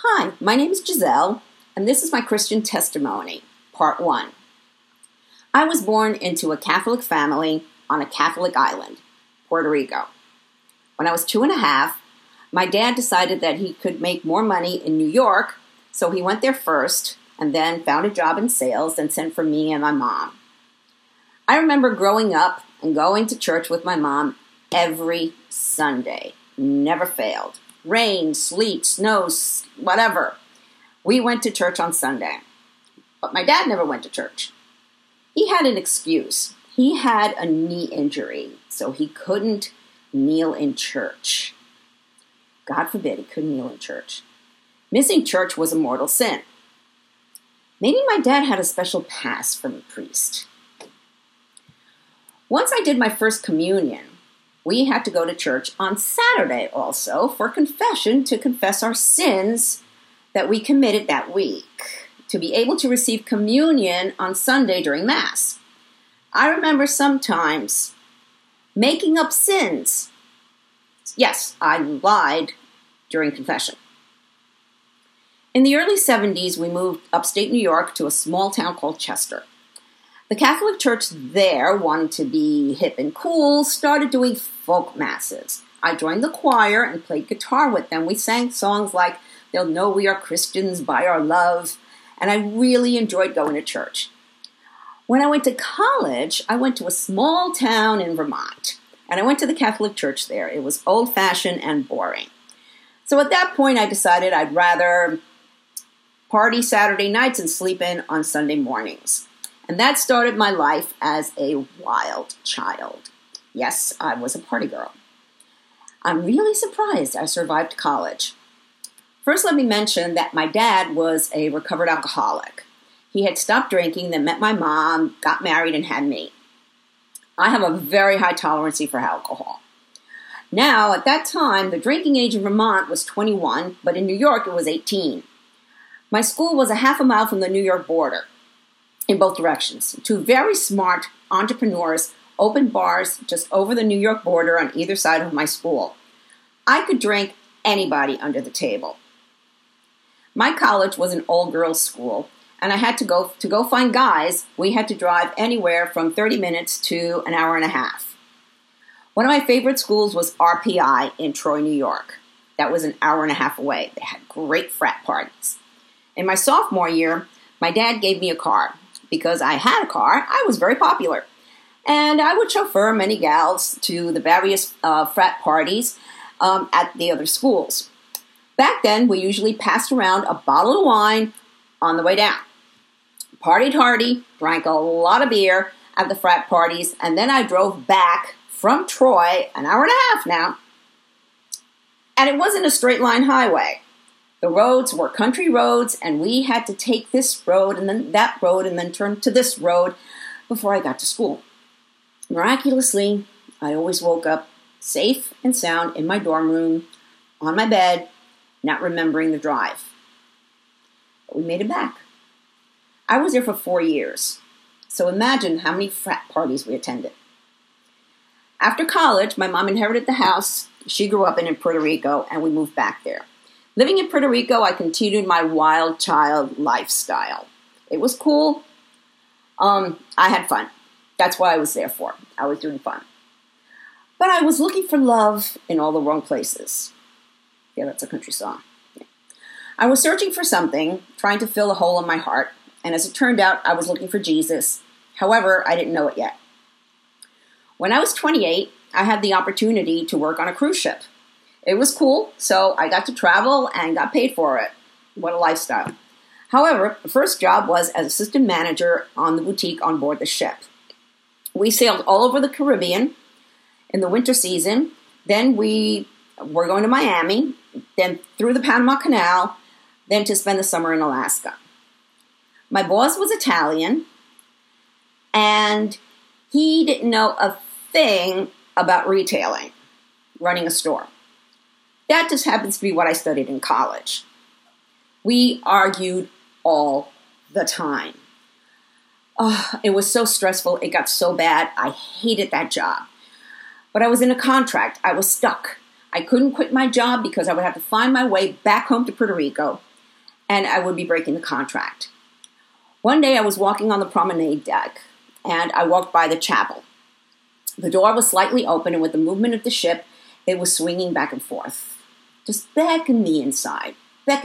Hi, my name is Giselle, and this is my Christian testimony, part 1. I was born into a Catholic family on a Catholic island, Puerto Rico. When I was 2.5, my dad decided that he could make more money in New York, so he went there first and then found a job in sales and sent for me and my mom. I remember growing up and going to church with my mom every Sunday. Never failed. Rain, sleet, snow, whatever. We went to church on Sunday. But my dad never went to church. He had an excuse. He had a knee injury, so he couldn't kneel in church. God forbid he couldn't kneel in church. Missing church was a mortal sin. Maybe my dad had a special pass from a priest. Once I did my first communion, we had to go to church on Saturday also for confession to confess our sins that we committed that week, to be able to receive communion on Sunday during Mass. I remember sometimes making up sins. Yes, I lied during confession. In the early 70s, we moved upstate New York to a small town called Chester. The Catholic Church there wanted to be hip and cool, started doing folk masses. I joined the choir and played guitar with them. We sang songs like, "They'll know we are Christians by our love," and I really enjoyed going to church. When I went to college, I went to a small town in Vermont, and I went to the Catholic Church there. It was old-fashioned and boring. So at that point, I decided I'd rather party Saturday nights and sleep in on Sunday mornings. And that started my life as a wild child. Yes, I was a party girl. I'm really surprised I survived college. First, let me mention that my dad was a recovered alcoholic. He had stopped drinking, then met my mom, got married, and had me. I have a very high tolerance for alcohol. Now, at that time, the drinking age in Vermont was 21, but in New York it was 18. My school was a half a mile from the New York border. In both directions. Two very smart entrepreneurs opened bars just over the New York border on either side of my school. I could drink anybody under the table. My college was an all-girls school, and I had to go find guys. We had to drive anywhere from 30 minutes to an hour and a half. One of my favorite schools was RPI in Troy, New York. That was an hour and a half away. They had great frat parties. In my sophomore year, my dad gave me a car. Because I had a car, I was very popular. And I would chauffeur many gals to the various frat parties at the other schools. Back then, we usually passed around a bottle of wine on the way down. Partied hardy, drank a lot of beer at the frat parties, and then I drove back from Troy, an hour and a half now. And it wasn't a straight line highway. The roads were country roads, and we had to take this road and then that road and then turn to this road before I got to school. Miraculously, I always woke up safe and sound in my dorm room, on my bed, not remembering the drive. But we made it back. I was there for 4 years, so imagine how many frat parties we attended. After college, my mom inherited the house she grew up in Puerto Rico, and we moved back there. Living in Puerto Rico, I continued my wild child lifestyle. It was cool. I had fun. That's what I was there for. I was doing fun. But I was looking for love in all the wrong places. Yeah, that's a country song. Yeah. I was searching for something, trying to fill a hole in my heart, and as it turned out, I was looking for Jesus. However, I didn't know it yet. When I was 28, I had the opportunity to work on a cruise ship. It was cool, so I got to travel and got paid for it. What a lifestyle. However, the first job was as assistant manager on the boutique on board the ship. We sailed all over the Caribbean in the winter season. Then we were going to Miami, then through the Panama Canal, then to spend the summer in Alaska. My boss was Italian, and he didn't know a thing about retailing, running a store. That just happens to be what I studied in college. We argued all the time. Oh, it was so stressful. It got so bad. I hated that job. But I was in a contract. I was stuck. I couldn't quit my job because I would have to find my way back home to Puerto Rico. and I would be breaking the contract. One day I was walking on the promenade deck, and I walked by the chapel. The door was slightly open, and with the movement of the ship, it was swinging back and forth, just beckoning me inside.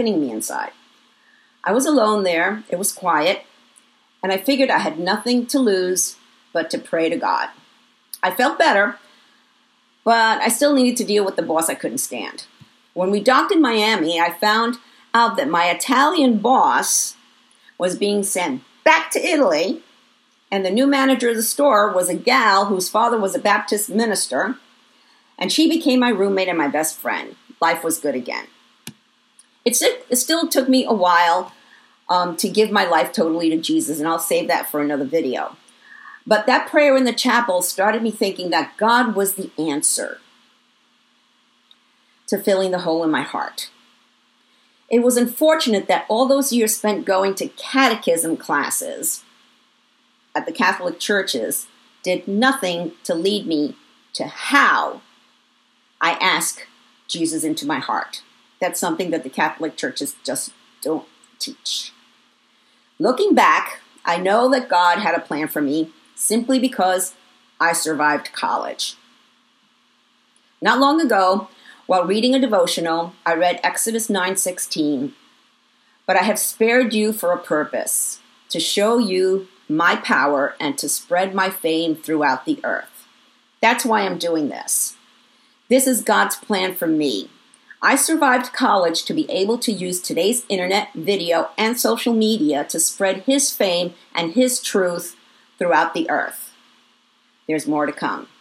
I was alone there. It was quiet, and I figured I had nothing to lose but to pray to God. I felt better, but I still needed to deal with the boss I couldn't stand. When we docked in Miami, I found out that my Italian boss was being sent back to Italy, and the new manager of the store was a gal whose father was a Baptist minister, and she became my roommate and my best friend. Life was good again. It still took me a while to give my life totally to Jesus, and I'll save that for another video. But that prayer in the chapel started me thinking that God was the answer to filling the hole in my heart. It was unfortunate that all those years spent going to catechism classes at the Catholic churches did nothing to lead me to how I ask Jesus into my heart. That's something that the Catholic churches just don't teach. Looking back, I know that God had a plan for me simply because I survived college. Not long ago, while reading a devotional, I read Exodus 9:16. But I have spared you for a purpose, to show you my power and to spread my fame throughout the earth. That's why I'm doing this. This is God's plan for me. I survived college to be able to use today's internet, video, and social media to spread His fame and His truth throughout the earth. There's more to come.